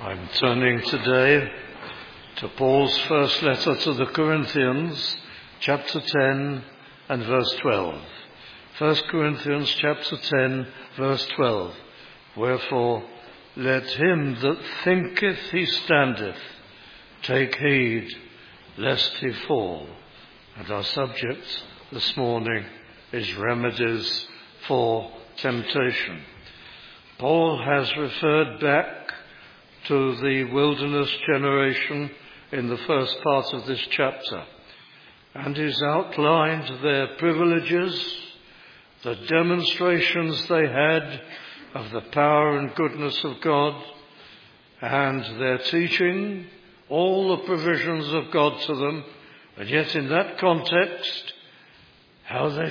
I'm turning today to Paul's first letter to the Corinthians, chapter 10 and verse 12. 1 Corinthians chapter 10, verse 12. Wherefore, let him that thinketh he standeth take heed lest he fall. And our subject this morning is remedies for temptation. Paul has referred back to the wilderness generation in the first part of this chapter, and he's outlined their privileges, the demonstrations they had of the power and goodness of God, and their teaching, all the provisions of God to them, and yet in that context, how they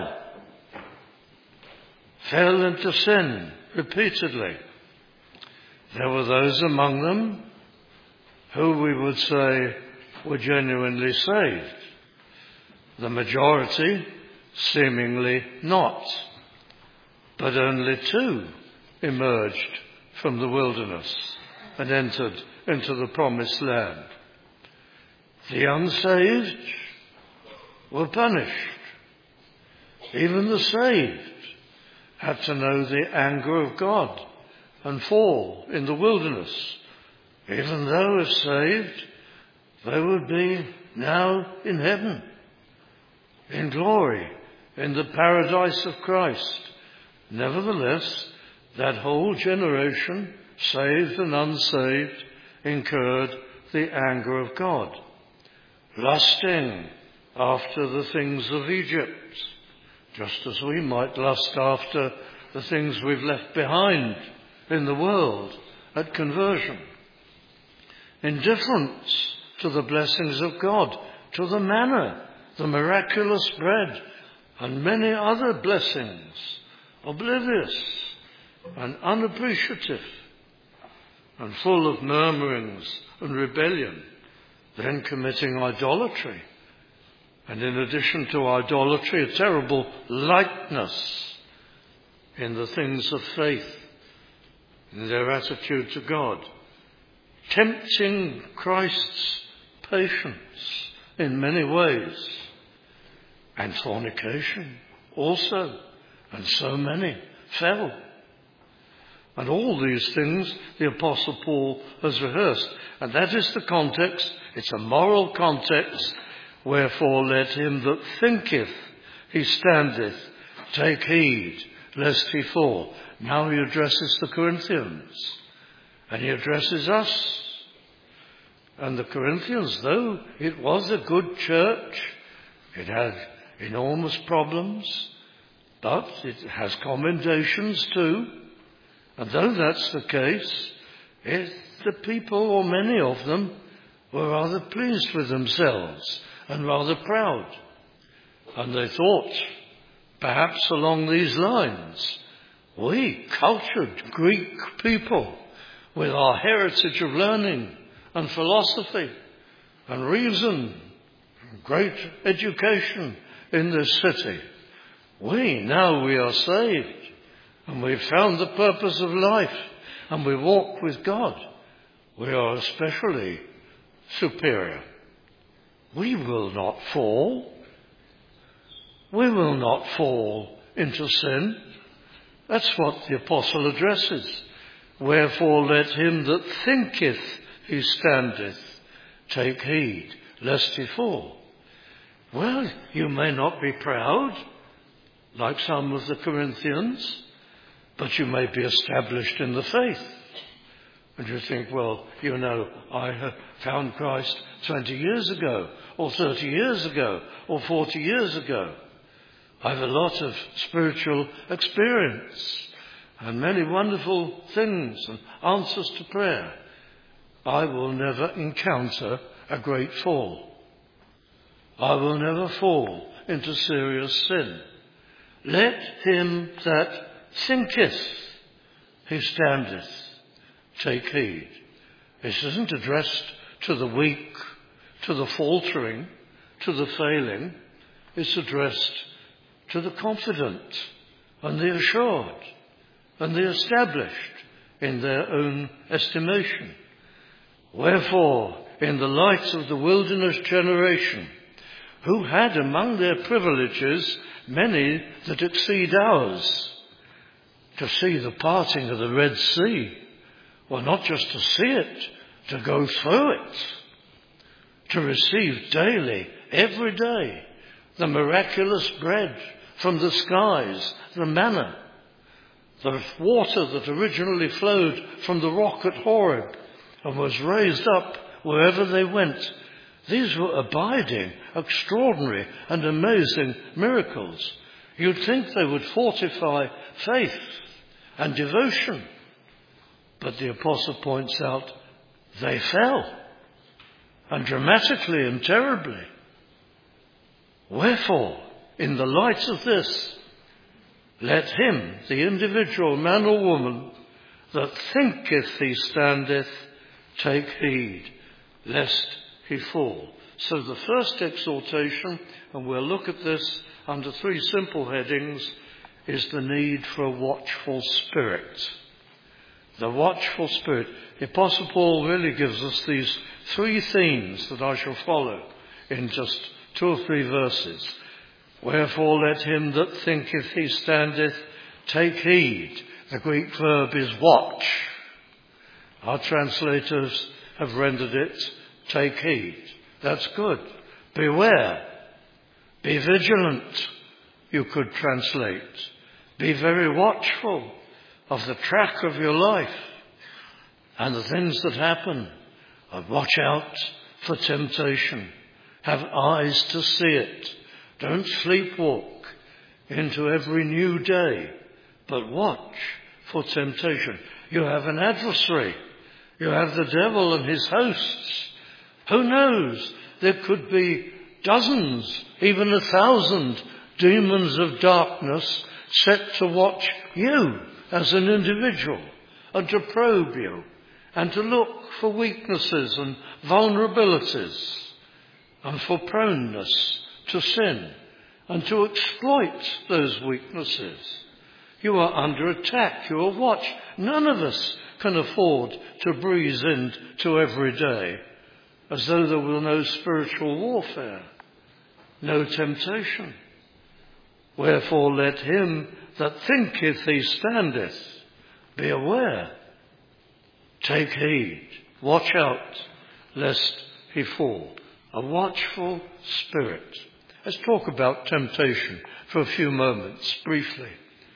fell into sin repeatedly. There were those among them who we would say were genuinely saved. The majority seemingly not, but only two emerged from the wilderness and entered into the promised land. The unsaved were punished. Even the saved had to know the anger of God and fall in the wilderness. Even though if saved, they would be now in heaven, in glory, in the paradise of Christ. Nevertheless, that whole generation, saved and unsaved, incurred the anger of God, lusting after the things of Egypt, just as we might lust after the things we've left behind in the world at conversion. Indifference to the blessings of God, to the manna, the miraculous bread, and many other blessings, oblivious and unappreciative, and full of murmurings and rebellion, then committing idolatry. And in addition to idolatry, a terrible lightness in the things of faith, in their attitude to God, tempting Christ's patience in many ways, and fornication also, and so many fell. And all these things the Apostle Paul has rehearsed, and that is the context. It's a moral context. Wherefore let him that thinketh he standeth take heed lest he fall. Now he addresses the Corinthians, and he addresses us. And the Corinthians, though it was a good church, it had enormous problems, but it has commendations too. And though that's the case, the people, or many of them, were rather pleased with themselves and rather proud. And they thought, perhaps along these lines, we, cultured Greek people, with our heritage of learning and philosophy and reason, great education in this city, we are saved, and we've found the purpose of life, and we walk with God. We are especially superior. We will not fall. We will not fall into sin. That's what the apostle addresses. Wherefore let him that thinketh he standeth take heed lest he fall. Well, you may not be proud, like some of the Corinthians, but you may be established in the faith. And you think, well, I found Christ 20 years ago, or 30 years ago, or 40 years ago. I have a lot of spiritual experience and many wonderful things and answers to prayer. I will never encounter a great fall. I will never fall into serious sin. Let him that thinketh he standeth take heed. This isn't addressed to the weak, to the faltering, to the failing. It's addressed to the confident and the assured and the established in their own estimation Wherefore, in the light of the wilderness generation, who had among their privileges many that exceed ours, to see the parting of the Red Sea, well, not just to see it, to go through it, to receive daily, every day, the miraculous bread from the skies, the manna, the water that originally flowed from the rock at Horeb and was raised up wherever they went. These were abiding, extraordinary and amazing miracles. You'd think they would fortify faith and devotion. But the apostle points out they fell, and dramatically and terribly. Wherefore, in the light of this, let him, the individual man or woman, that thinketh he standeth, take heed, lest he fall. So the first exhortation, and we'll look at this under three simple headings, is the need for a watchful spirit. The watchful spirit. The Apostle Paul really gives us these three themes that I shall follow in just 2 or 3 verses. Wherefore let him that thinketh he standeth take heed. The Greek verb is watch. Our translators have rendered it take heed. That's good. Beware. Be vigilant, you could translate. Be very watchful of the track of your life and the things that happen. And watch out for temptation. Have eyes to see it. Don't sleepwalk into every new day, but watch for temptation. You have an adversary. You have the devil and his hosts. Who knows? There could be dozens, even 1,000 demons of darkness set to watch you as an individual and to probe you and to look for weaknesses and vulnerabilities and for proneness to sin and to exploit those weaknesses. You are under attack. You are watched. None of us can afford to breeze into every day as though there were no spiritual warfare, no temptation. Wherefore let him that thinketh he standeth be aware. Take heed. Watch out lest he fall. A watchful spirit. Let's talk about temptation for a few moments, briefly.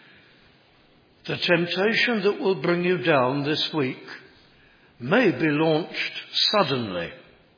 The temptation that will bring you down this week may be launched suddenly.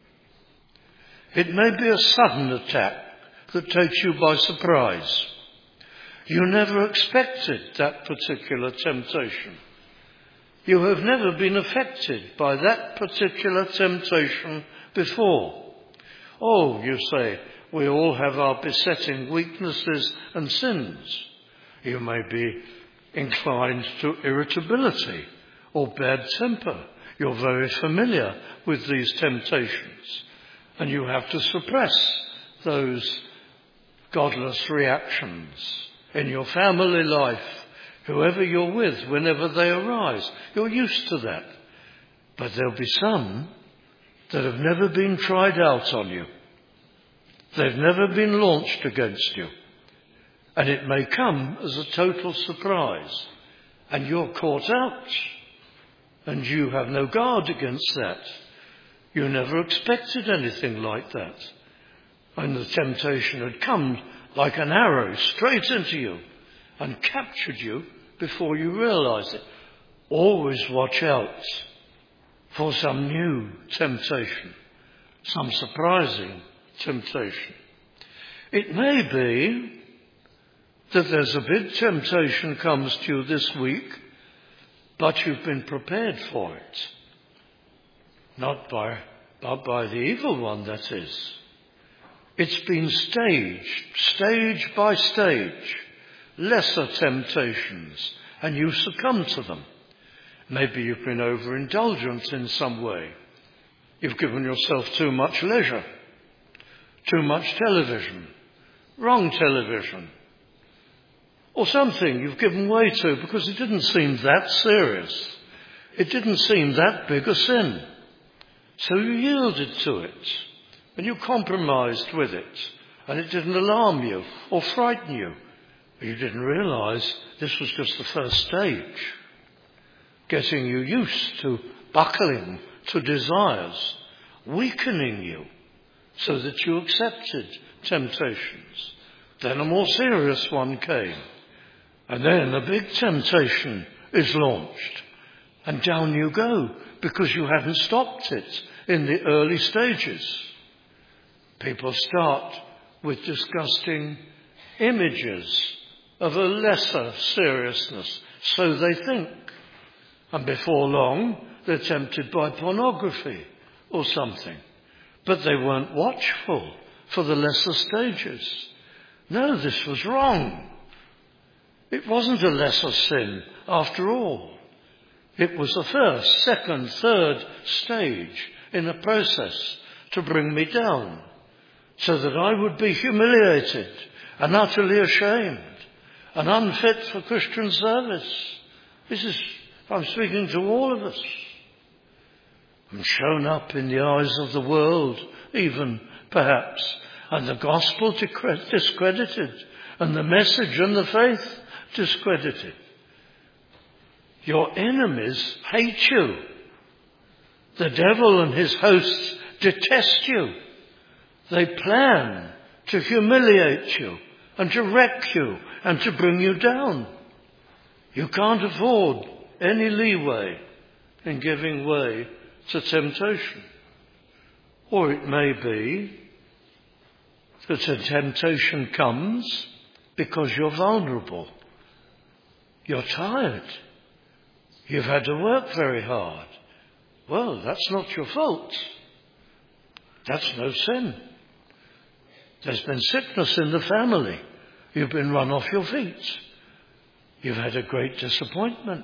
It may be a sudden attack that takes you by surprise. You never expected that particular temptation. You have never been affected by that particular temptation before. Oh, you say, we all have our besetting weaknesses and sins. You may be inclined to irritability or bad temper. You're very familiar with these temptations, and you have to suppress those godless reactions in your family life, whoever you're with, whenever they arise. You're used to that. But there'll be some that have never been tried out on you. They've never been launched against you. And it may come as a total surprise. And you're caught out. And you have no guard against that. You never expected anything like that. And the temptation had come like an arrow straight into you and captured you before you realized it. Always watch out for some new temptation, some surprising temptation. It may be that there's a big temptation comes to you this week, but you've been prepared for it. Not by the evil one, that is. It's been staged, stage by stage, lesser temptations, and you succumb to them. Maybe you've been overindulgent in some way. You've given yourself too much leisure, too much television, wrong television, or something you've given way to because it didn't seem that serious. It didn't seem that big a sin. So you yielded to it, and you compromised with it, and it didn't alarm you or frighten you. You didn't realize this was just the first stage, getting you used to buckling to desires, weakening you so that you accepted temptations. Then a more serious one came, and then a big temptation is launched, and down you go because you haven't stopped it in the early stages. People start with disgusting images of a lesser seriousness, so they think. And before long, they're tempted by pornography or something. But they weren't watchful for the lesser stages. No, this was wrong. It wasn't a lesser sin after all. It was the first, second, third stage in a process to bring me down so that I would be humiliated and utterly ashamed and unfit for Christian service. I'm speaking to all of us. I'm shown up in the eyes of the world, even perhaps, and the gospel discredited, and the message and the faith discredited. Your enemies hate you. The devil and his hosts detest you. They plan to humiliate you and to wreck you and to bring you down. You can't afford any leeway in giving way to temptation. Or it may be that a temptation comes because you're vulnerable. You're tired. You've had to work very hard. Well, that's not your fault. That's no sin. There's been sickness in the family. You've been run off your feet. You've had a great disappointment.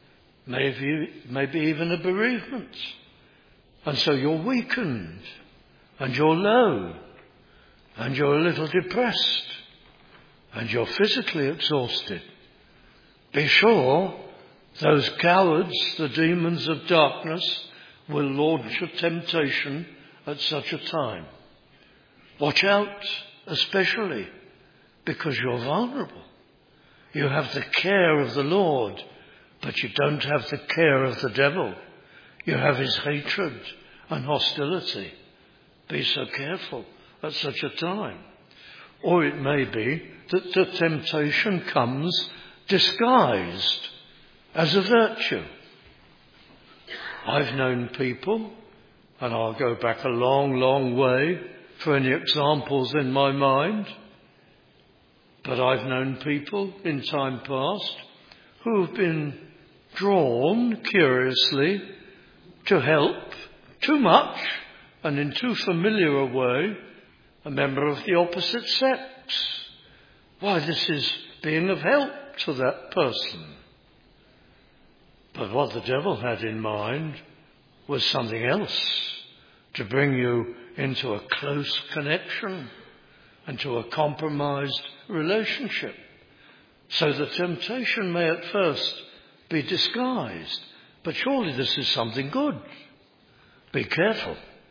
Maybe even a bereavement. And so you're weakened. And you're low. And you're a little depressed. And you're physically exhausted. Be sure those cowards, the demons of darkness, will launch a temptation at such a time. Watch out, especially because you're vulnerable. You have the care of the Lord, but you don't have the care of the devil. You have his hatred and hostility. Be so careful at such a time. Or it may be that the temptation comes disguised as a virtue. I've known people, and I'll go back a long, long way for any examples in my mind, but I've known people in time past who have been drawn curiously to help too much and in too familiar a way a member of the opposite sex. Why, this is being of help to that person. But what the devil had in mind was something else, to bring you into a close connection and to a compromised relationship. So the temptation may at first be disguised, but surely this is something good. Be careful.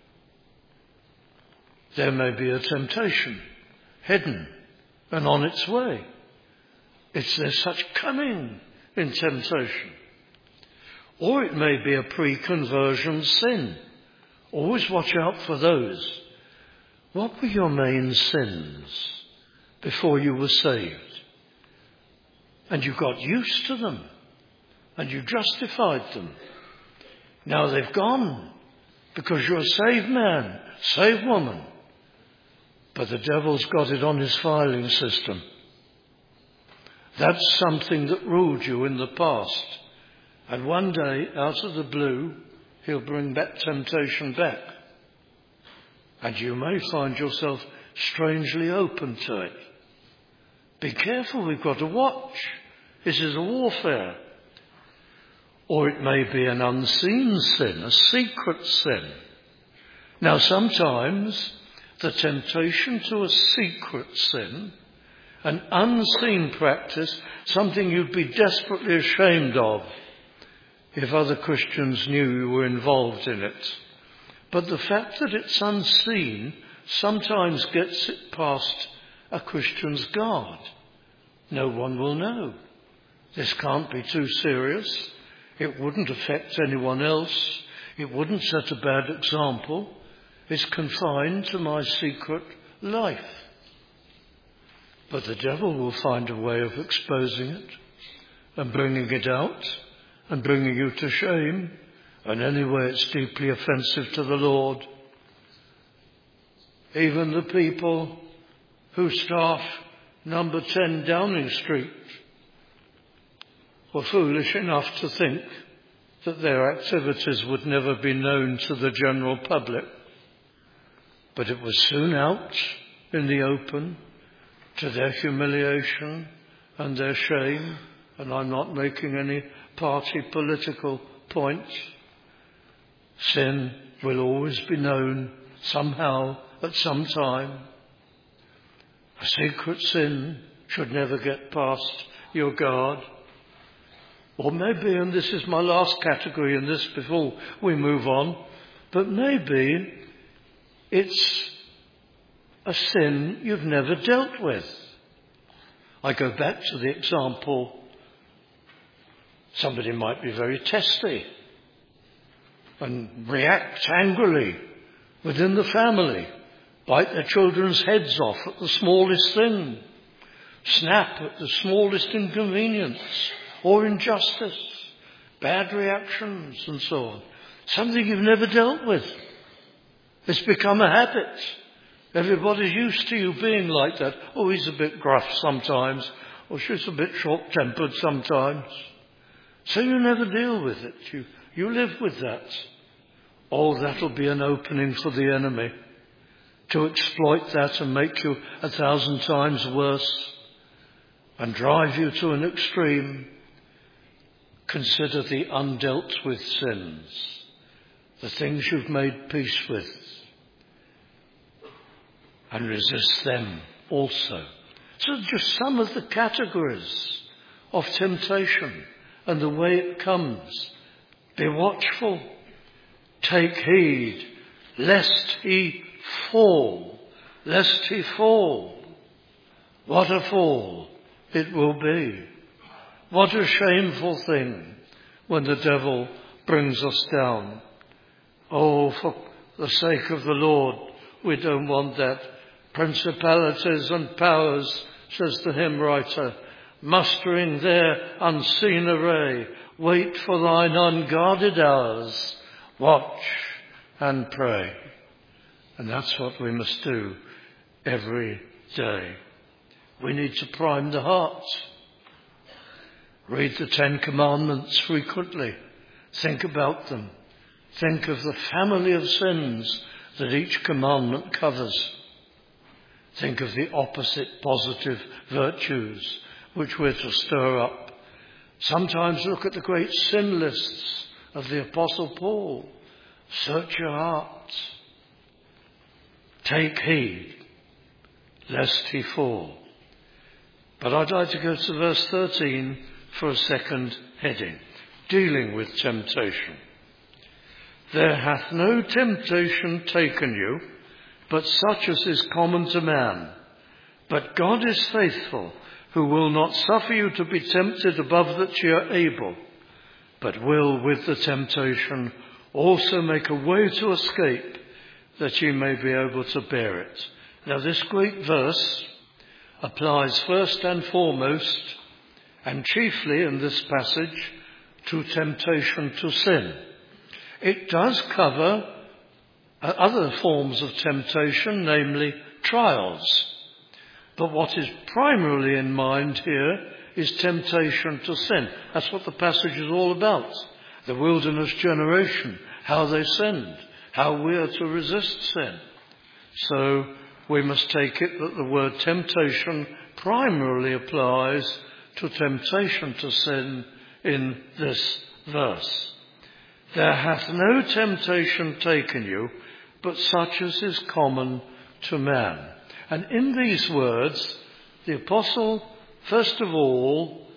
There may be a temptation hidden and on its way. There's such cunning in temptation. Or it may be a pre-conversion sin. Always watch out for those. What were your main sins before you were saved? And you got used to them. And you justified them. Now they've gone because you're a saved man, saved woman. But the devil's got it on his filing system. That's something that ruled you in the past. And one day, out of the blue, he'll bring that temptation back. And you may find yourself strangely open to it. Be careful, we've got to watch. This is a warfare. Or it may be an unseen sin, a secret sin. Now sometimes the temptation to a secret sin, an unseen practice, something you'd be desperately ashamed of if other Christians knew you were involved in it. But the fact that it's unseen sometimes gets it past a Christian's guard. No one will know. This can't be too serious. It wouldn't affect anyone else. It wouldn't set a bad example. It's confined to my secret life. But the devil will find a way of exposing it and bringing it out and bringing you to shame. And anyway, it's deeply offensive to the Lord. Even the people who staff number 10 Downing Street were foolish enough to think that their activities would never be known to the general public. But it was soon out in the open, to their humiliation and their shame, and I'm not making any party political points. Sin will always be known somehow at some time. A secret sin should never get past your guard. Or maybe, and this is my last category in this before we move on, but maybe it's a sin you've never dealt with. I go back to the example, somebody might be very testy and react angrily within the family, bite their children's heads off at the smallest thing, snap at the smallest inconvenience or injustice, bad reactions and so on. Something you've never dealt with. It's become a habit. Everybody's used to you being like that. Oh, he's a bit gruff sometimes, or she's a bit short-tempered sometimes. So you never deal with it. You live with that. Oh, that'll be an opening for the enemy to exploit that and make you 1,000 times worse and drive you to an extreme. Consider the undealt with sins, the things you've made peace with, and resist them also. So just some of the categories of temptation and the way it comes. Be watchful. Take heed, lest he fall. Lest he fall. What a fall it will be. What a shameful thing when the devil brings us down. Oh, for the sake of the Lord, we don't want that. Principalities and powers, says the hymn writer, mustering their unseen array, wait for thine unguarded hours, watch and pray. And that's what we must do every day. We need to prime the heart. Read the 10 Commandments frequently. Think about them. Think of the family of sins that each commandment covers. Think of the opposite positive virtues which we're to stir up. Sometimes look at the great sin lists of the Apostle Paul. Search your hearts. Take heed, lest he fall. But I'd like to go to verse 13 for a second heading, dealing with temptation. There hath no temptation taken you, but such as is common to man. But God is faithful, who will not suffer you to be tempted above that ye are able, but will with the temptation also make a way to escape, that ye may be able to bear it. Now this great verse applies first and foremost, and chiefly in this passage, to temptation to sin. It does cover other forms of temptation, namely trials. But what is primarily in mind here is temptation to sin. That's what the passage is all about. The wilderness generation, how they sinned, how we are to resist sin. So we must take it that the word temptation primarily applies to temptation to sin in this verse. There hath no temptation taken you, but such as is common to man. And in these words, the apostle, first of all,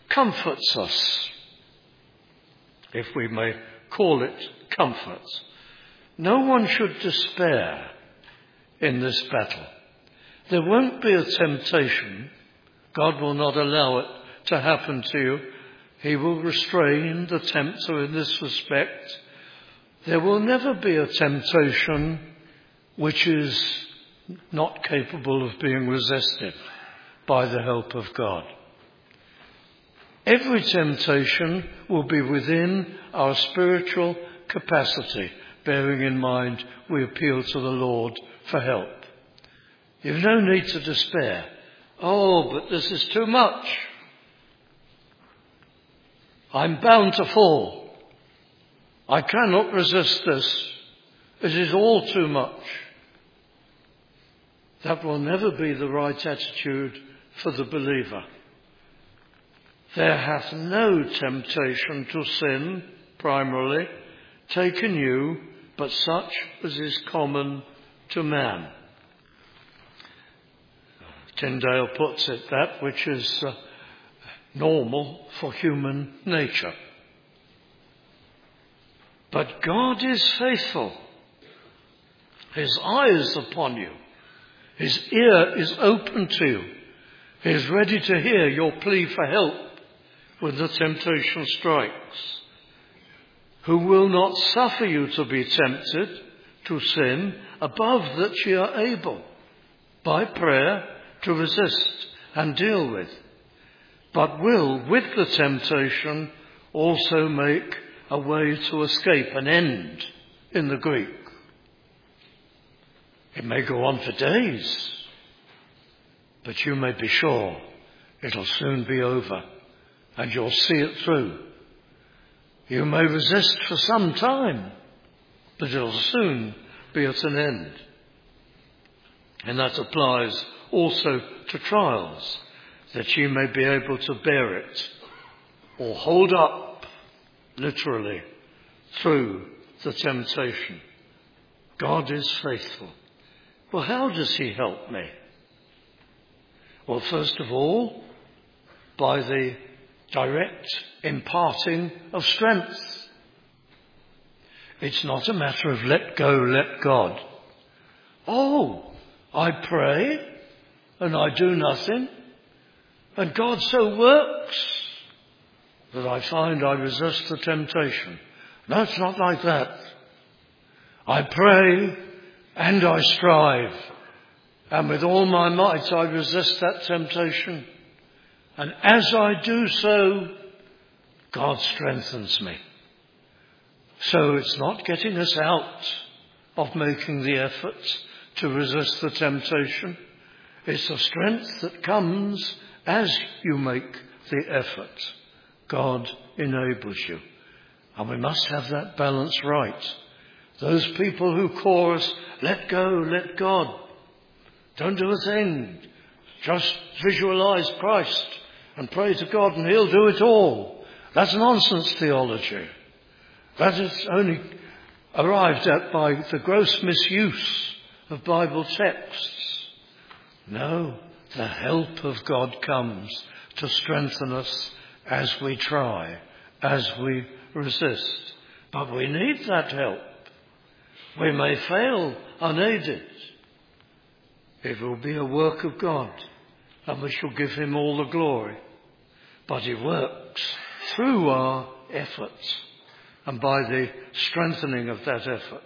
comforts us, if we may call it comfort. no one should despair in this battle. There won't be a temptation. God will not allow it to happen to you. He will restrain the tempter in this respect. There will never be a temptation which is not capable of being resisted by the help of God. Every temptation will be within our spiritual capacity, bearing in mind we appeal to the Lord for help. You've no need to despair. Oh, but this is too much. I'm bound to fall. I cannot resist this. It is all too much. That will never be the right attitude for the believer. There hath no temptation to sin, primarily, taken you, but such as is common to man. Tyndale puts it that which is normal for human nature. But God is faithful. His eye is upon you. His ear is open to you. He is ready to hear your plea for help when the temptation strikes. Who will not suffer you to be tempted to sin above that ye are able, by prayer, to resist and deal with, but will, with the temptation, also make a way to escape, an end in the Greek. It may go on for days, but you may be sure it'll soon be over and you'll see it through. You may resist for some time, but it'll soon be at an end. And that applies also to trials, that you may be able to bear it or hold up, literally, through the temptation. God is faithful. Well, how does he help me? Well, first of all, by the direct imparting of strength. It's not a matter of let go, let God. Oh, I pray and I do nothing, and God so works that I find I resist the temptation. No, it's not like that. I pray and I strive, and with all my might I resist that temptation. And as I do so, God strengthens me. So it's not getting us out of making the effort to resist the temptation. It's the strength that comes as you make the effort. God enables you. And we must have that balance right. Those people who chorus, let go, let God. Don't do a thing. Just visualize Christ and pray to God and he'll do it all. That's nonsense theology. That is only arrived at by the gross misuse of Bible texts. No, the help of God comes to strengthen us as we try, as we resist. But we need that help. We may fail unaided. It will be a work of God, and we shall give him all the glory. But he works through our efforts and by the strengthening of that effort.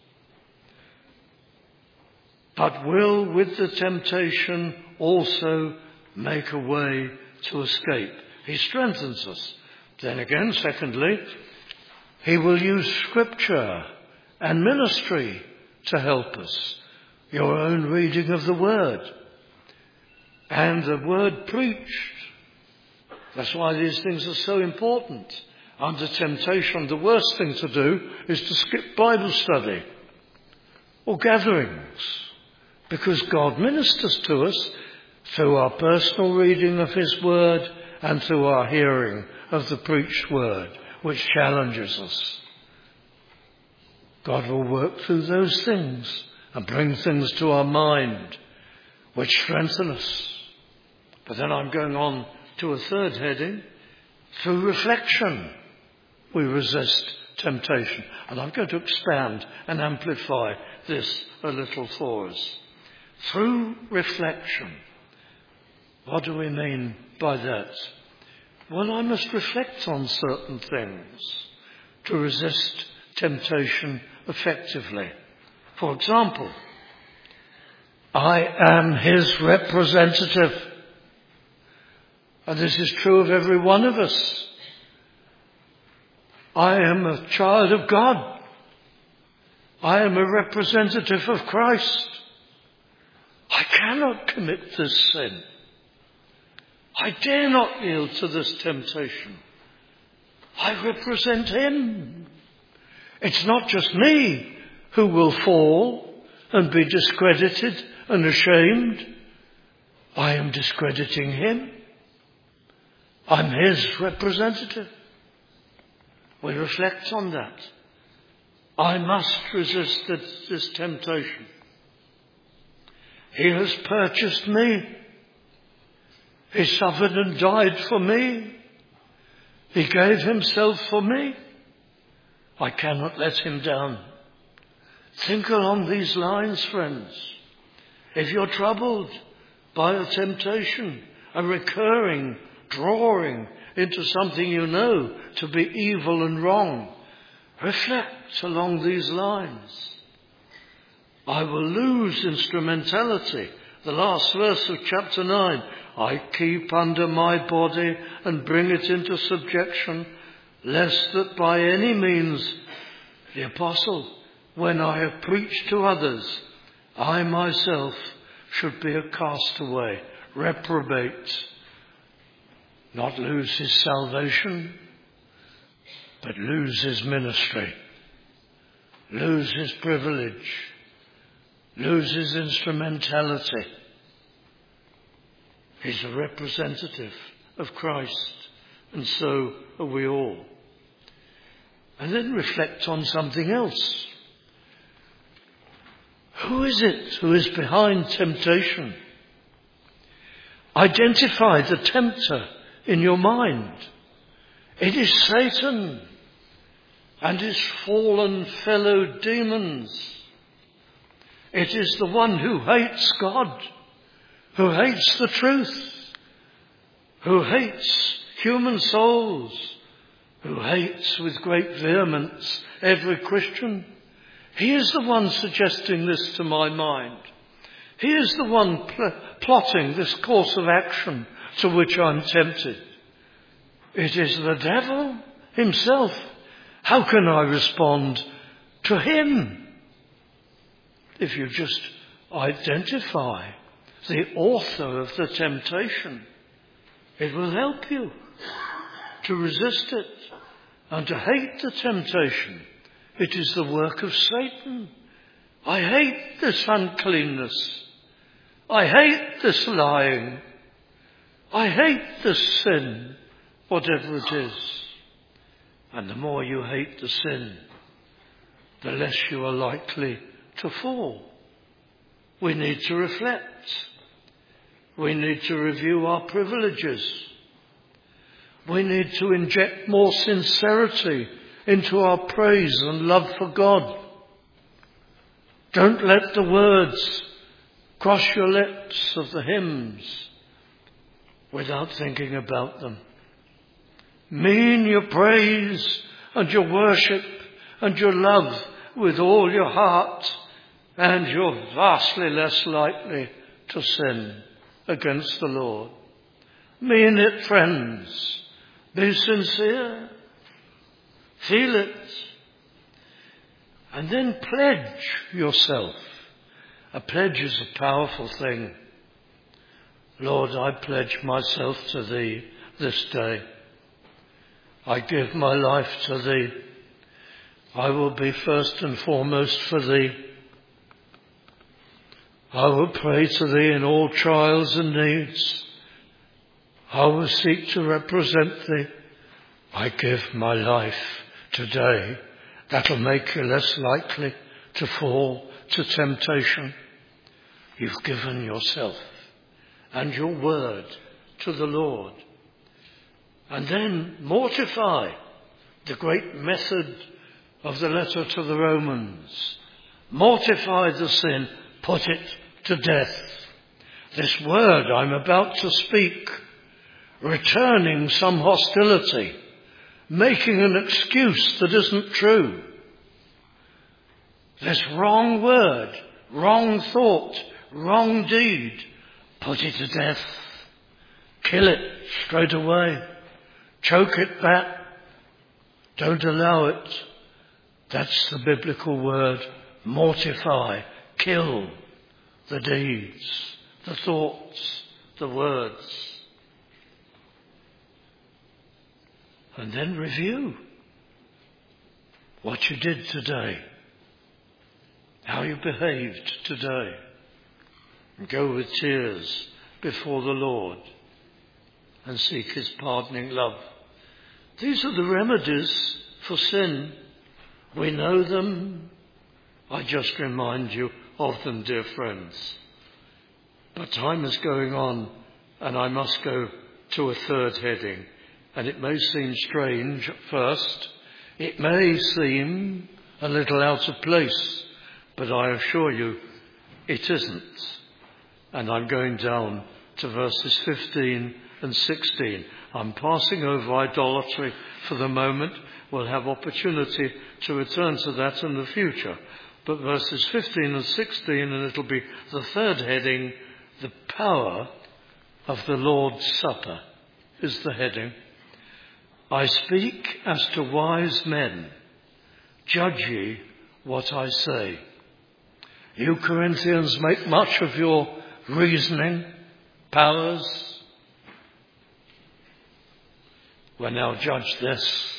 But will, with the temptation, also make a way to escape. He strengthens us. Then again, secondly, he will use Scripture and ministry to help us. Your own reading of the Word and the Word preached. That's why these things are so important. Under temptation, the worst thing to do is to skip Bible study or gatherings, because God ministers to us through our personal reading of his Word and through our hearing of the preached Word, which challenges us. God will work through those things and bring things to our mind which strengthen us. But then I'm going on to a third heading. Through reflection, we resist temptation. And I'm going to expand and amplify this a little for us. Through reflection. What do we mean by that? Well, I must reflect on certain things to resist temptation effectively. For example, I am his representative. And this is true of every one of us. I am a child of God. I am a representative of Christ. I cannot commit this sin. I dare not yield to this temptation. I represent him. It's not just me who will fall and be discredited and ashamed. I am discrediting him. I'm his representative. We reflect on that. I must resist this temptation. He has purchased me. He suffered and died for me. He gave himself for me. I cannot let him down. Think along these lines, friends. If you're troubled by a temptation, a recurring drawing into something you know to be evil and wrong, reflect along these lines. I will lose instrumentality. The last verse of chapter 9. I keep under my body and bring it into subjection, lest that by any means, the apostle, when I have preached to others, I myself should be a castaway, reprobate, not lose his salvation, but lose his ministry, lose his privilege, lose his instrumentality. He's a representative of Christ, and so are we all. And then reflect on something else. Who is it who is behind temptation? Identify the tempter in your mind. It is Satan and his fallen fellow demons. It is the one who hates God, who hates the truth, who hates human souls, who hates with great vehemence every Christian. He is the one suggesting this to my mind. He is the one plotting this course of action to which I'm tempted. It is the devil himself. How can I respond to him? If you just identify the author of the temptation, it will help you to resist it and to hate the temptation. It is the work of Satan. I hate this uncleanness. I hate this lying. I hate this sin, whatever it is. And the more you hate the sin, the less you are likely to fall. We need to reflect. We need to review our privileges. We need to inject more sincerity into our praise and love for God. Don't let the words cross your lips of the hymns without thinking about them. Mean your praise and your worship and your love with all your heart, and you're vastly less likely to sin against the Lord. Mean it, friends. Be sincere. Feel it. And then pledge yourself. A pledge is a powerful thing. Lord, I pledge myself to Thee this day. I give my life to Thee. I will be first and foremost for Thee. I will pray to Thee in all trials and needs. I will seek to represent Thee. I give my life today. That'll make you less likely to fall to temptation. You've given yourself and your word to the Lord. And then mortify. The great method of the letter to the Romans. Mortify the sin, put it to death. This word I'm about to speak, returning some hostility, making an excuse that isn't true. This wrong word, wrong thought, wrong deed, put it to death. Kill it straight away. Choke it back. Don't allow it. That's the biblical word. Mortify. Kill the deeds, the thoughts, the words. And then review what you did today, how you behaved today. And go with tears before the Lord and seek his pardoning love. These are the remedies for sin. We know them. I just remind you of them, dear friends. But time is going on, and I must go to a third heading. And it may seem strange at first. It may seem a little out of place, but I assure you it isn't. And I'm going down to verses 15 and 16. I'm passing over idolatry for the moment. We'll have opportunity to return to that in the future. But verses 15 and 16, and it'll be the third heading, the power of the Lord's Supper is the heading. I speak as to wise men. Judge ye what I say. You Corinthians make much of your reasoning, powers. Well, now judge this.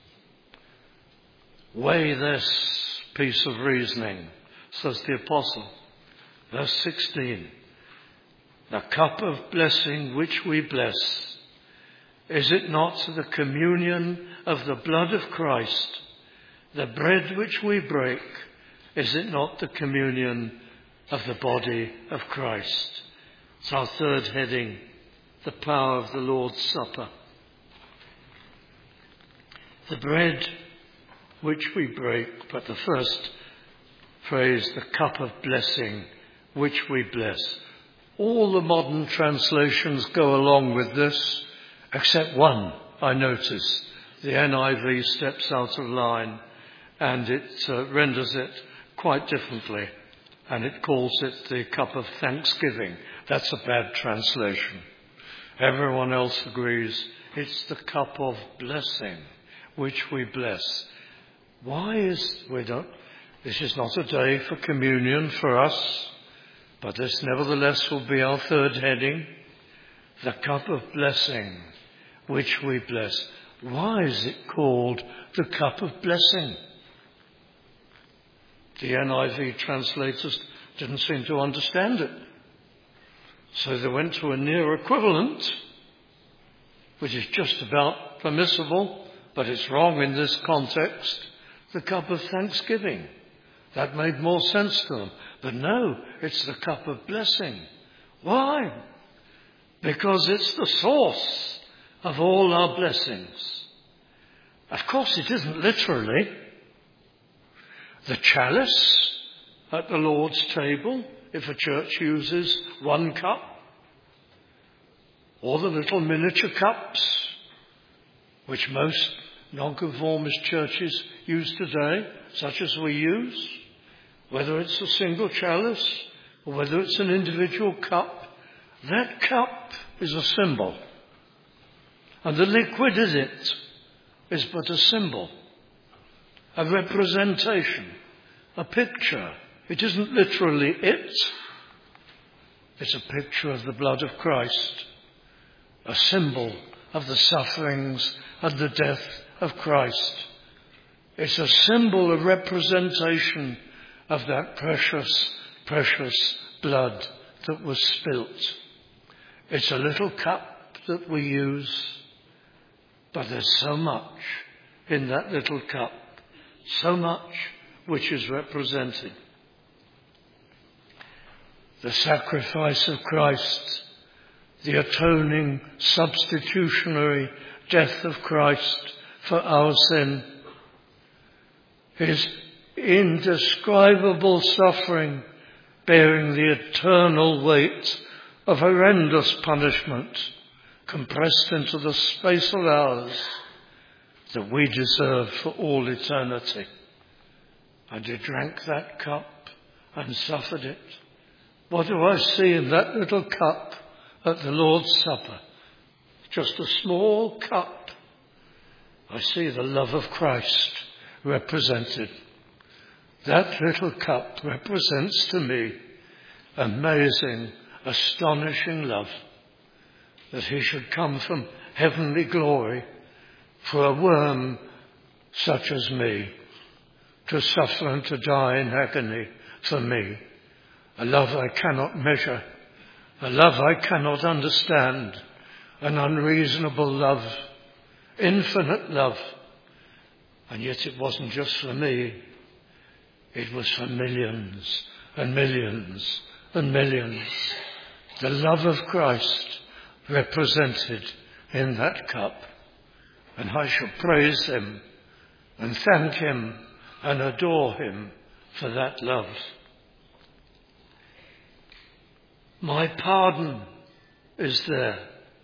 Weigh this piece of reasoning, says the apostle. Verse 16. The cup of blessing which we bless, is it not the communion of the blood of Christ? The bread which we break, is it not the communion of the body of Christ? It's our third heading, the power of the Lord's Supper. The bread which we break, but the first phrase, the cup of blessing which we bless. All the modern translations go along with this, except one, I notice. The NIV steps out of line and it renders it quite differently, and it calls it the cup of thanksgiving. That's a bad translation. Everyone else agrees it's the cup of blessing which we bless. This is not a day for communion for us, but this nevertheless will be our third heading, the cup of blessing which we bless. Why is it called the cup of blessing? The NIV translators didn't seem to understand it. So they went to a near equivalent, which is just about permissible, but it's wrong in this context, the cup of thanksgiving. That made more sense to them. But no, it's the cup of blessing. Why? Because it's the source of all our blessings. Of course, it isn't literally. The chalice at the Lord's table, if a church uses one cup, or the little miniature cups, which most nonconformist churches use today, such as we use, whether it's a single chalice or whether it's an individual cup, that cup is a symbol. And the liquid in it is but a symbol, a representation, a picture. It isn't literally it. It's a picture of the blood of Christ, a symbol of the sufferings and the death of Christ. It's a symbol, a representation of that precious, precious blood that was spilt. It's a little cup that we use, but there's so much in that little cup, so much which is represented. The sacrifice of Christ, the atoning, substitutionary death of Christ for our sin. his indescribable suffering, bearing the eternal weight of horrendous punishment, compressed into the space of hours that we deserve for all eternity. And he drank that cup and suffered it. What do I see in that little cup at the Lord's Supper? Just a small cup. I see the love of Christ represented. That little cup represents to me amazing, astonishing love, that he should come from heavenly glory for a worm such as me, to suffer and to die in agony for me. A love I cannot measure, a love I cannot understand, an unreasonable love, infinite love. And yet it wasn't just for me, it was for millions and millions and millions. The love of Christ represented in that cup. And I shall praise him and thank him and adore him for that love. My pardon is there.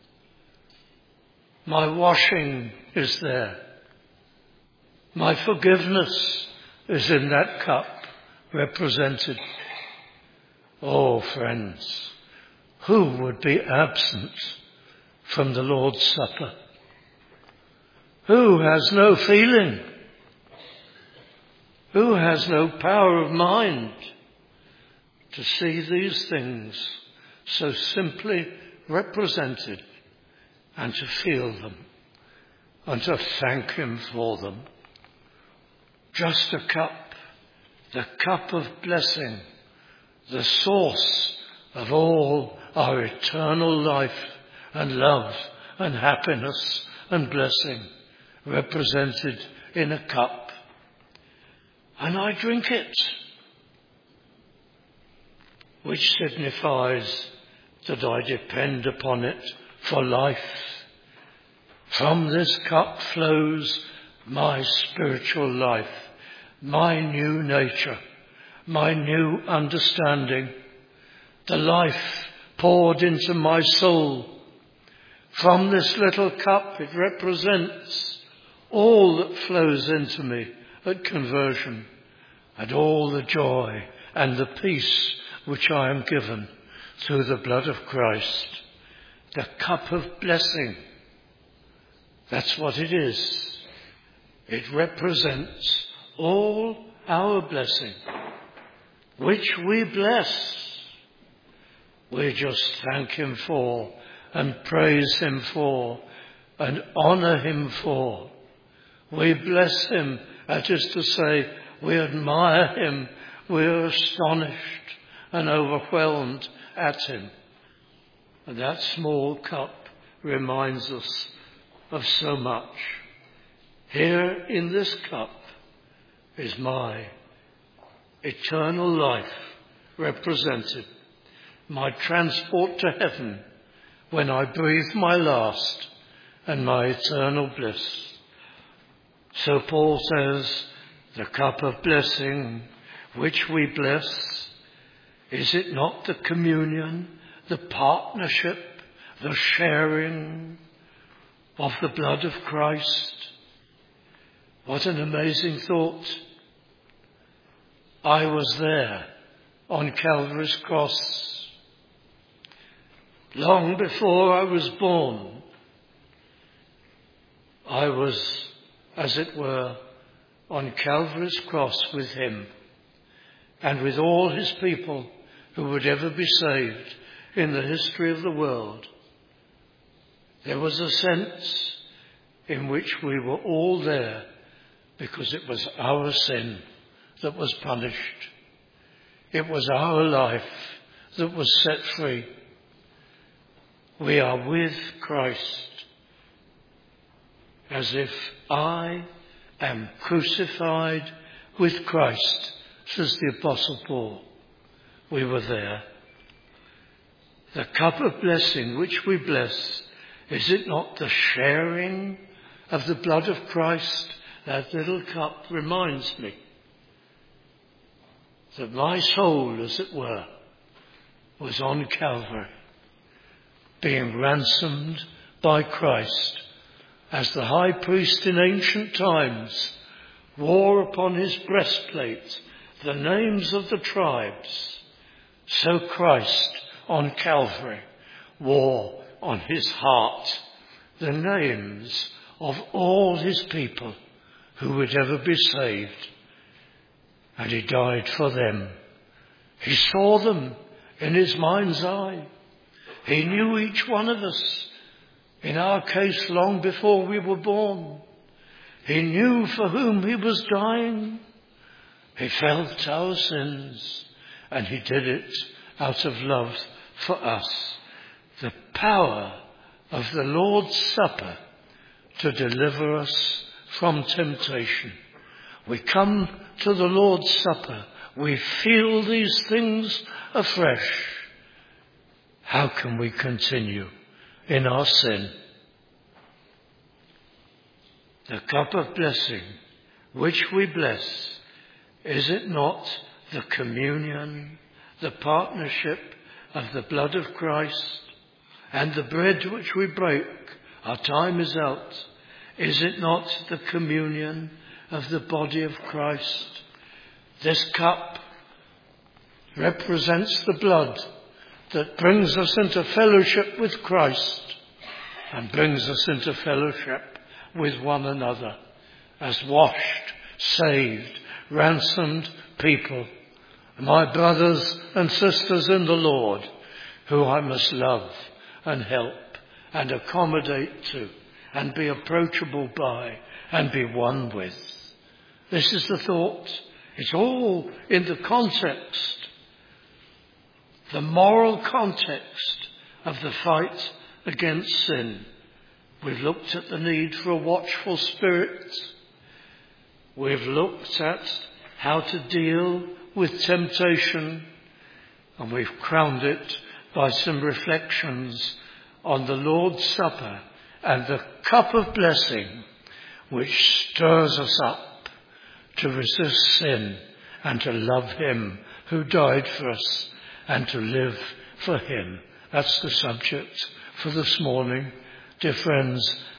My washing is there. My forgiveness is in that cup represented. Oh, friends, who would be absent from the Lord's Supper? Who has no feeling? Who has no power of mind to see these things so simply represented and to feel them and to thank him for them? Just a cup, the cup of blessing, the source of all our eternal life and love and happiness and blessing, represented in a cup. And I drink it, which signifies that I depend upon it for life. From this cup flows my spiritual life, my new nature, my new understanding, the life poured into my soul. From this little cup it represents all that flows into me at conversion, and all the joy and the peace which I am given through the blood of Christ. The cup of blessing. That's what it is. It represents all our blessing, which we bless. We just thank him for and praise him for and honour him for. We bless him, that is to say, we admire him, we are astonished and overwhelmed at him. And that small cup reminds us of so much. Here in this cup is my eternal life represented, my transport to heaven when I breathe my last, and my eternal bliss. So Paul says, the cup of blessing which we bless, is it not the communion, the partnership, the sharing of the blood of Christ? What an amazing thought. I was there on Calvary's cross. Long before I was born, I was, as it were, on Calvary's cross with him and with all his people who would ever be saved in the history of the world. There was a sense in which we were all there because it was our sin that was punished. It was our life that was set free. We are with Christ, as if I am crucified with Christ, says the Apostle Paul. We were there. The cup of blessing which we bless, is it not the sharing of the blood of Christ, that little cup reminds me that my soul, as it were, was on Calvary, being ransomed by Christ, as the high priest in ancient times wore upon his breastplate the names of the tribes, so Christ on Calvary wore on his heart the names of all his people who would ever be saved. And he died for them. He saw them in his mind's eye. He knew each one of us, in our case long before we were born. He knew for whom he was dying. He felt our sins, and he did it out of love for us. The power of the Lord's Supper to deliver us from temptation. We come to the Lord's Supper. We feel these things afresh. How can we continue in our sin? The cup of blessing which we bless, is it not the communion, the partnership of the blood of Christ? And the bread which we break, our time is out, is it not the communion of the body of Christ? This cup represents the blood that brings us into fellowship with Christ and brings us into fellowship with one another as washed, saved, ransomed people. My brothers and sisters in the Lord, who I must love and help and accommodate to and be approachable by and be one with. This is the thought. It's all in the context, the moral context of the fight against sin. We've looked at the need for a watchful spirit. We've looked at how to deal with temptation, and we've crowned it by some reflections on the Lord's Supper and the cup of blessing which stirs us up to resist sin and to love him who died for us and to live for him. That's the subject for this morning. Dear friends,